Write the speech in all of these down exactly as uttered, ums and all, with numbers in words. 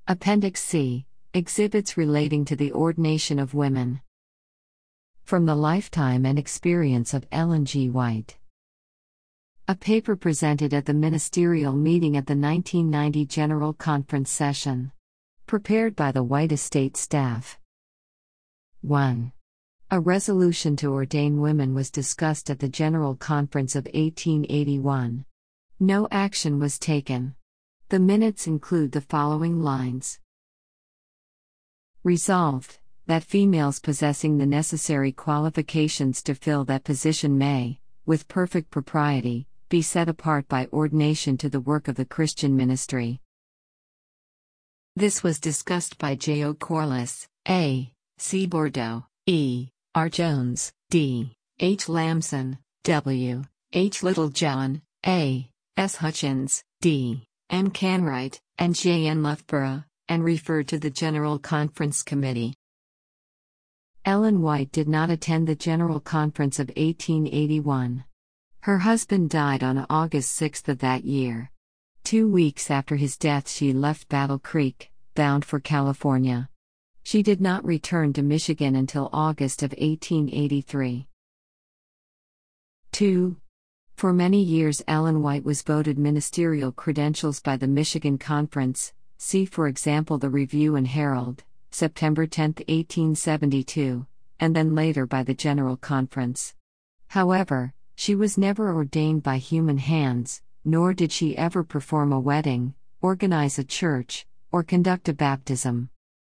Appendix C. Exhibits relating to the ordination of women. From the lifetime and experience of Ellen G. White. A paper presented at the ministerial meeting at the nineteen ninety General Conference session. Prepared by the White Estate staff. one. A resolution to ordain women was discussed at the General Conference of eighteen eighty-one. No action was taken. The minutes include the following lines. Resolved, that females possessing the necessary qualifications to fill that position may, with perfect propriety, be set apart by ordination to the work of the Christian ministry. This was discussed by J. O. Corliss, A. C. Bordeaux, E. R. Jones, D. H. Lamson, W. H. Littlejohn, A. S. Hutchins, D. M. Canwright, and J. N. Loughborough, and referred to the General Conference Committee. Ellen White did not attend the General Conference of eighteen eighty-one. Her husband died on August sixth of that year. Two weeks after his death, she left Battle Creek, bound for California. She did not return to Michigan until August of eighteen eighty-three. two. For many years Ellen White was voted ministerial credentials by the Michigan Conference, see for example the Review and Herald, September tenth, eighteen seventy-two, and then later by the General Conference. However, she was never ordained by human hands, nor did she ever perform a wedding, organize a church, or conduct a baptism.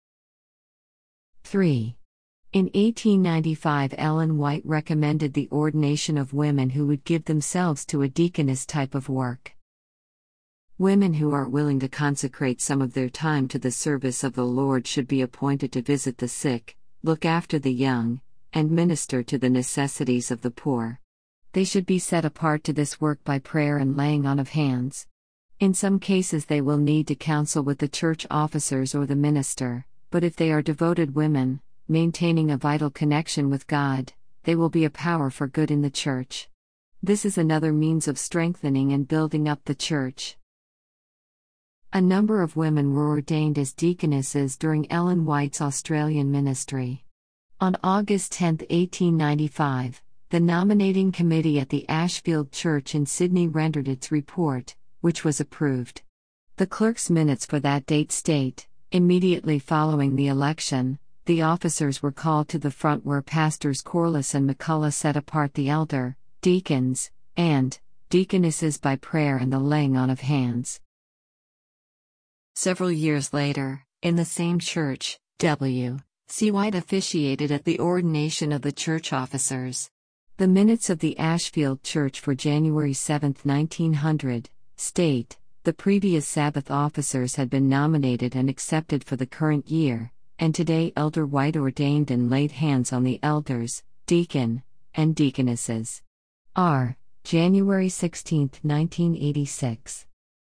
three. In eighteen ninety-five, Ellen White recommended the ordination of women who would give themselves to a deaconess type of work. Women who are willing to consecrate some of their time to the service of the Lord should be appointed to visit the sick, look after the young, and minister to the necessities of the poor. They should be set apart to this work by prayer and laying on of hands. In some cases they will need to counsel with the church officers or the minister, but if they are devoted women, maintaining a vital connection with God, they will be a power for good in the church. This is another means of strengthening and building up the church. A number of women were ordained as deaconesses during Ellen White's Australian ministry. On August tenth, eighteen ninety-five, the nominating committee at the Ashfield Church in Sydney rendered its report, which was approved. The clerk's minutes for that date state, immediately following the election, the officers were called to the front where Pastors Corliss and McCullough set apart the elder, deacons, and deaconesses by prayer and the laying on of hands. Several years later, in the same church, W. C. White officiated at the ordination of the church officers. The minutes of the Ashfield Church for January seventh, nineteen hundred, state, the previous Sabbath officers had been nominated and accepted for the current year, and today Elder White ordained and laid hands on the elders, deacon, and deaconesses. R. January sixteenth, nineteen eighty-six.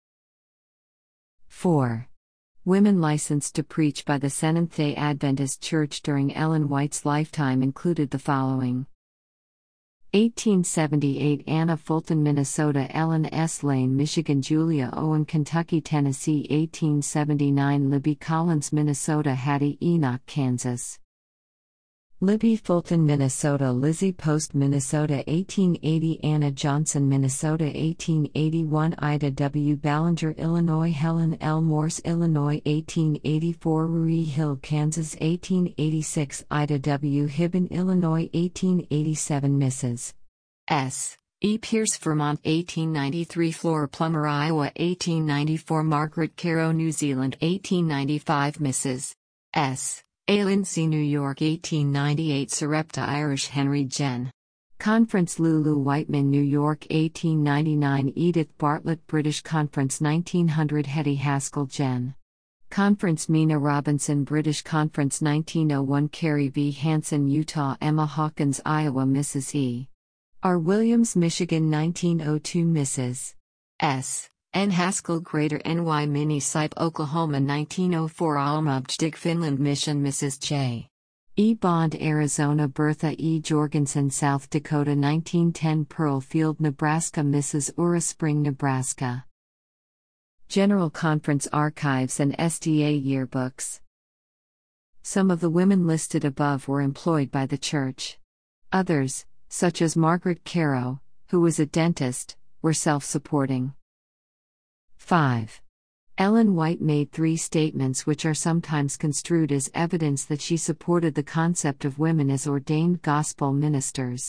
four. Women licensed to preach by the Seventh-day Adventist Church during Ellen White's lifetime included the following. eighteen seventy-eight Anna Fulton, Minnesota. Ellen S. Lane, Michigan. Julia Owen, Kentucky, Tennessee. eighteen seventy-nine Libby Collins, Minnesota. Hattie Enoch, Kansas. Libby Fulton, Minnesota. Lizzie Post, Minnesota. eighteen eighty Anna Johnson, Minnesota. eighteen eighty-one Ida W. Ballinger, Illinois. Helen L. Morse, Illinois. eighteen eighty-four Rurie Hill, Kansas. eighteen eighty-six Ida W. Hibben, Illinois. eighteen eighty-seven Missus S. E. Pierce, Vermont. eighteen ninety-three Flora Plummer, Iowa. eighteen ninety-four Margaret Caro, New Zealand. eighteen ninety-five Missus S. A. Lindsay, New York. eighteen ninety-eight Sarepta, Irish. Henry Gen. Conference. Lulu Whiteman, New York. eighteen ninety-nine Edith Bartlett, British Conference. nineteen hundred Hetty Haskell, Gen. Conference. Mina Robinson, British Conference. nineteen oh one Carrie V. Hansen, Utah. Emma Hawkins, Iowa. Missus E. R. Williams, Michigan. nineteen oh two Missus S. N. Haskell, Greater N Y Minnesota, Oklahoma. nineteen oh four Almabjdig, Finland. Mission. Missus J. E. Bond, Arizona. Bertha E. Jorgensen, South Dakota. nineteen ten Pearl Field, Nebraska. Missus Ura Spring, Nebraska. General Conference Archives and S D A yearbooks. Some of the women listed above were employed by the church. Others, such as Margaret Caro, who was a dentist, were self-supporting. five. Ellen White made three statements which are sometimes construed as evidence that she supported the concept of women as ordained gospel ministers.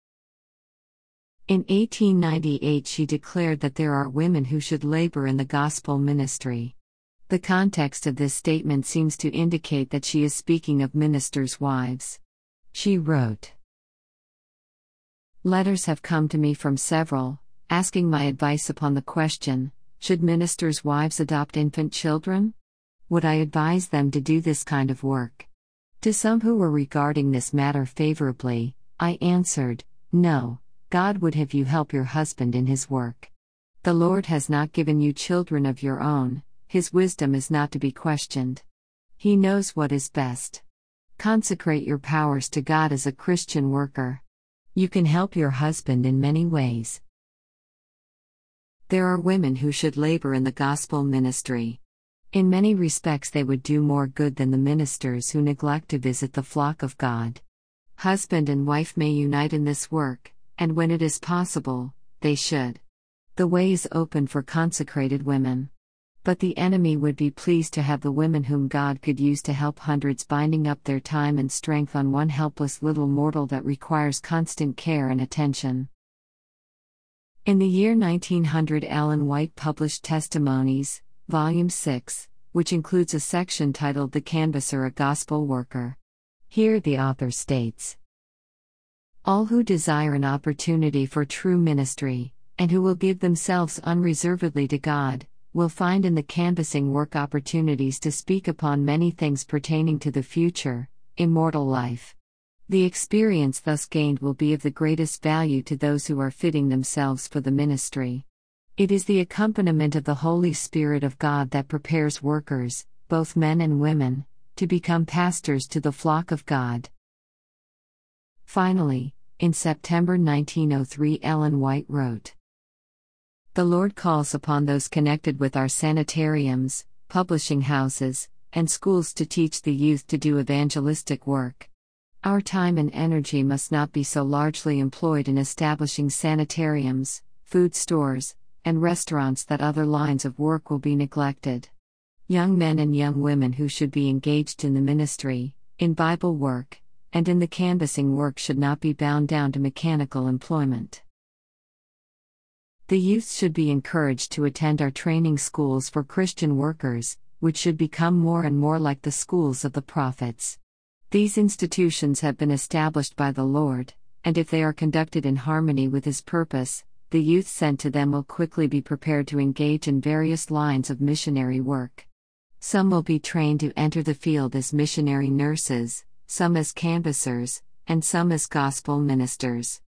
In eighteen ninety-eight, she declared that there are women who should labor in the gospel ministry. The context of this statement seems to indicate that she is speaking of ministers' wives. She wrote, "Letters have come to me from several, asking my advice upon the question, should ministers' wives adopt infant children? Would I advise them to do this kind of work? To some who were regarding this matter favorably, I answered, no, God would have you help your husband in his work. The Lord has not given you children of your own, his wisdom is not to be questioned. He knows what is best. Consecrate your powers to God as a Christian worker. You can help your husband in many ways." There are women who should labor in the gospel ministry. In many respects, they would do more good than the ministers who neglect to visit the flock of God. Husband and wife may unite in this work, and when it is possible, they should. The way is open for consecrated women. But the enemy would be pleased to have the women whom God could use to help hundreds binding up their time and strength on one helpless little mortal that requires constant care and attention. In the year nineteen hundred, Ellen White published Testimonies, Volume six, which includes a section titled The Canvasser, a Gospel Worker. Here the author states, "All who desire an opportunity for true ministry, and who will give themselves unreservedly to God, will find in the canvassing work opportunities to speak upon many things pertaining to the future, immortal life. The experience thus gained will be of the greatest value to those who are fitting themselves for the ministry. It is the accompaniment of the Holy Spirit of God that prepares workers, both men and women, to become pastors to the flock of God." Finally, in September nineteen oh three, Ellen White wrote, "The Lord calls upon those connected with our sanitariums, publishing houses, and schools to teach the youth to do evangelistic work. Our time and energy must not be so largely employed in establishing sanitariums, food stores, and restaurants that other lines of work will be neglected. Young men and young women who should be engaged in the ministry, in Bible work, and in the canvassing work should not be bound down to mechanical employment. The youth should be encouraged to attend our training schools for Christian workers, which should become more and more like the schools of the prophets. These institutions have been established by the Lord, and if they are conducted in harmony with His purpose, the youth sent to them will quickly be prepared to engage in various lines of missionary work. Some will be trained to enter the field as missionary nurses, some as canvassers, and some as gospel ministers."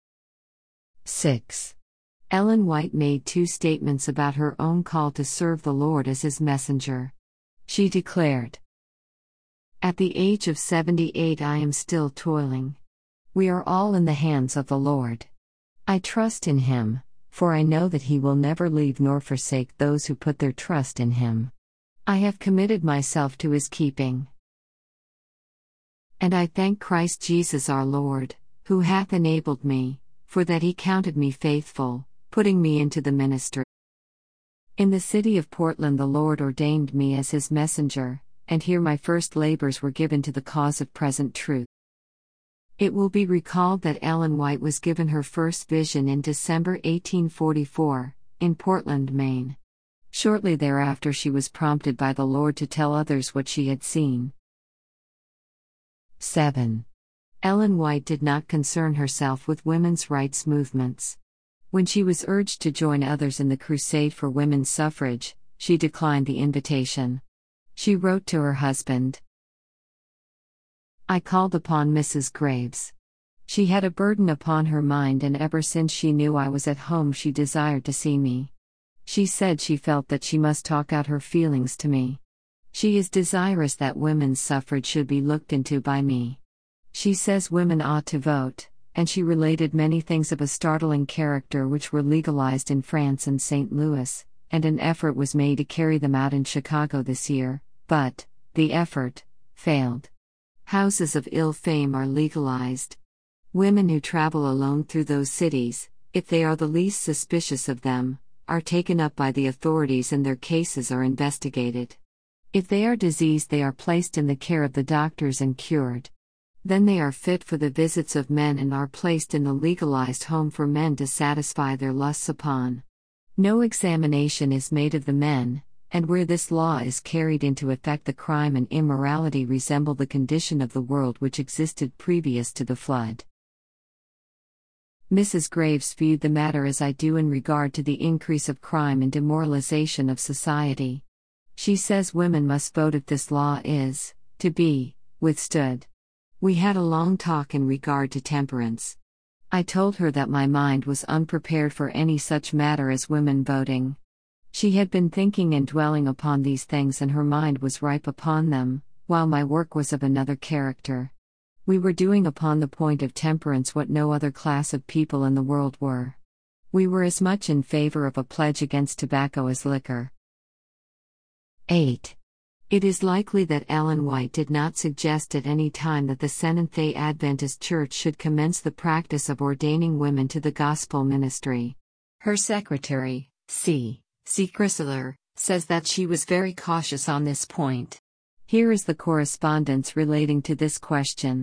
six. Ellen White made two statements about her own call to serve the Lord as His messenger. She declared, "At the age of seventy-eight, I am still toiling. We are all in the hands of the Lord. I trust in Him, for I know that He will never leave nor forsake those who put their trust in Him. I have committed myself to His keeping. And I thank Christ Jesus our Lord, who hath enabled me, for that He counted me faithful, putting me into the ministry. In the city of Portland the Lord ordained me as His messenger, and here my first labors were given to the cause of present truth." It will be recalled that Ellen White was given her first vision in December eighteen forty-four, in Portland, Maine. Shortly thereafter she was prompted by the Lord to tell others what she had seen. seven. Ellen White did not concern herself with women's rights movements. When she was urged to join others in the crusade for women's suffrage, she declined the invitation. She wrote to her husband, "I called upon Missus Graves. She had a burden upon her mind, and ever since she knew I was at home she desired to see me. She said she felt that she must talk out her feelings to me. She is desirous that women's suffrage should be looked into by me. She says women ought to vote," and she related many things of a startling character which were legalized in France and Saint Louis, and an effort was made to carry them out in Chicago this year, but the effort failed. Houses of ill fame are legalized. Women who travel alone through those cities, if they are the least suspicious of them, are taken up by the authorities and their cases are investigated. If they are diseased, they are placed in the care of the doctors and cured. Then they are fit for the visits of men and are placed in the legalized home for men to satisfy their lusts upon. No examination is made of the men, and where this law is carried into effect, the crime and immorality resemble the condition of the world which existed previous to the flood. Missus Graves viewed the matter as I do in regard to the increase of crime and demoralization of society. She says women must vote if this law is to be withstood. We had a long talk in regard to temperance. I told her that my mind was unprepared for any such matter as women voting. She had been thinking and dwelling upon these things, and her mind was ripe upon them, while my work was of another character. We were doing upon the point of temperance what no other class of people in the world were. We were as much in favor of a pledge against tobacco as liquor. eight. It is likely that Ellen White did not suggest at any time that the Seventh-day Adventist Church should commence the practice of ordaining women to the gospel ministry. Her secretary, C. C. Chrysler, says that she was very cautious on this point. Here is the correspondence relating to this question.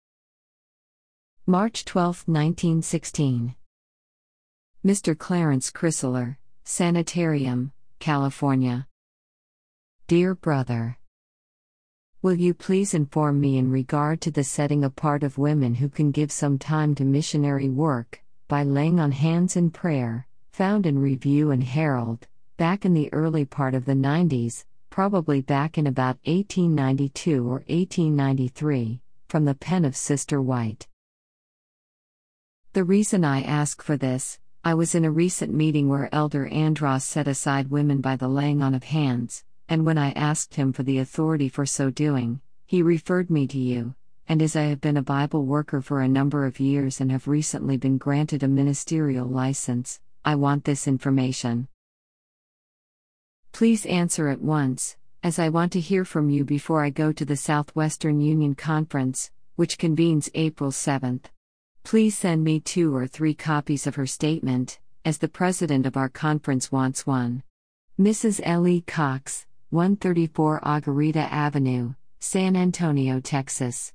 March twelfth, nineteen sixteen. Mister Clarence Chrysler, Sanitarium, California. Dear Brother, will you please inform me in regard to the setting apart of women who can give some time to missionary work, by laying on hands in prayer, found in Review and Herald, back in the early part of the nineties, probably back in about eighteen ninety-two or eighteen ninety-three, from the pen of Sister White. The reason I ask for this, I was in a recent meeting where Elder Andros set aside women by the laying on of hands, and when I asked him for the authority for so doing, he referred me to you, and as I have been a Bible worker for a number of years and have recently been granted a ministerial license, I want this information. Please answer at once, as I want to hear from you before I go to the Southwestern Union Conference, which convenes April seventh. Please send me two or three copies of her statement, as the president of our conference wants one. Missus L E. Cox, one thirty-four Agarita Avenue, San Antonio, Texas.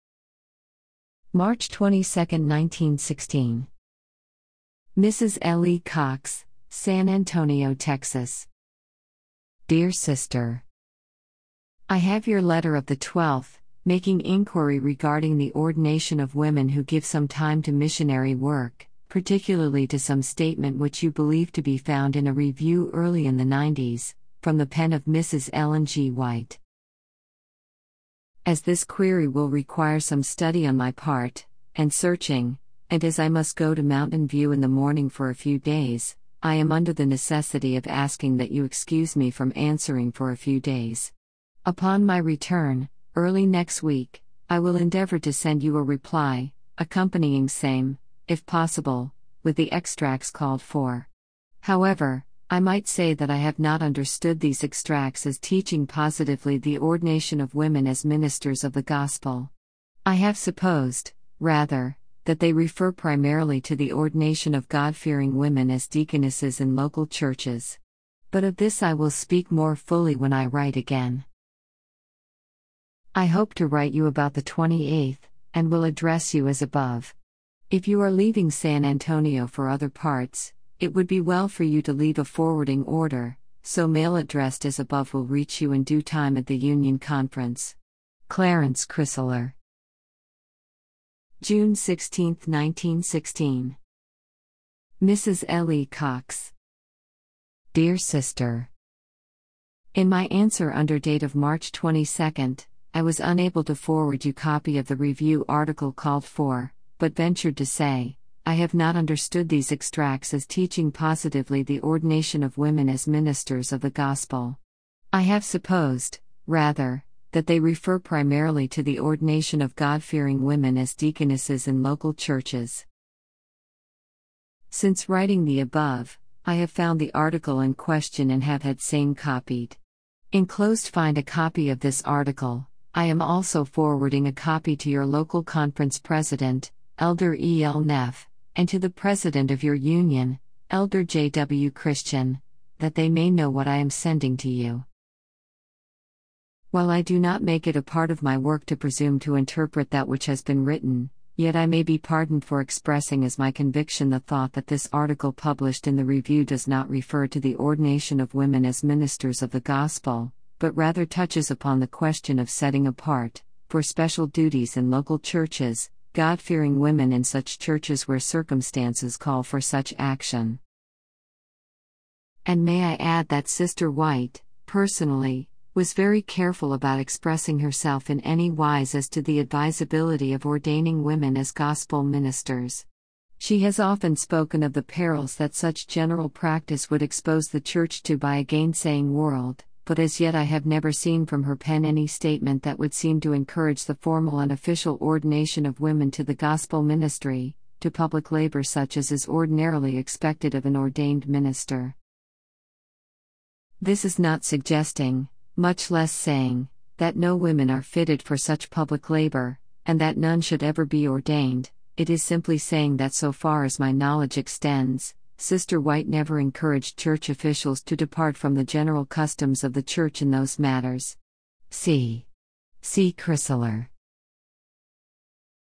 March twenty-second, nineteen sixteen. Missus L E. Cox, San Antonio, Texas. Dear Sister, I have your letter of the twelfth, making inquiry regarding the ordination of women who give some time to missionary work, particularly to some statement which you believe to be found in a review early in the nineties, from the pen of Missus Ellen G. White. As this query will require some study on my part, and searching, and as I must go to Mountain View in the morning for a few days, I am under the necessity of asking that you excuse me from answering for a few days. Upon my return, early next week, I will endeavor to send you a reply, accompanying same, if possible, with the extracts called for. However, I might say that I have not understood these extracts as teaching positively the ordination of women as ministers of the gospel. I have supposed, rather, that they refer primarily to the ordination of God-fearing women as deaconesses in local churches. But of this I will speak more fully when I write again. I hope to write you about the twenty-eighth, and will address you as above. If you are leaving San Antonio for other parts, it would be well for you to leave a forwarding order, so mail addressed as above will reach you in due time at the Union Conference. Clarence Chrysler. June sixteenth, nineteen sixteen. Missus L E. Cox. Dear Sister, in my answer under date of March twenty-second, I was unable to forward you copy of the review article called for, but ventured to say, I have not understood these extracts as teaching positively the ordination of women as ministers of the gospel. I have supposed, rather, that they refer primarily to the ordination of God-fearing women as deaconesses in local churches. Since writing the above, I have found the article in question and have had same copied. Enclosed find a copy of this article. I am also forwarding a copy to your local conference president, Elder E. L. Neff, and to the president of your union, Elder J. W. Christian, that they may know what I am sending to you. While I do not make it a part of my work to presume to interpret that which has been written, yet I may be pardoned for expressing as my conviction the thought that this article published in the Review does not refer to the ordination of women as ministers of the gospel, but rather touches upon the question of setting apart, for special duties in local churches, God-fearing women in such churches where circumstances call for such action. And may I add that Sister White, personally, was very careful about expressing herself in any wise as to the advisability of ordaining women as gospel ministers. She has often spoken of the perils that such general practice would expose the Church to by a gainsaying world, but as yet I have never seen from her pen any statement that would seem to encourage the formal and official ordination of women to the gospel ministry, to public labor such as is ordinarily expected of an ordained minister. This is not suggesting, much less saying, that no women are fitted for such public labor, and that none should ever be ordained. It is simply saying that so far as my knowledge extends, Sister White never encouraged church officials to depart from the general customs of the church in those matters. See. See Chrysler.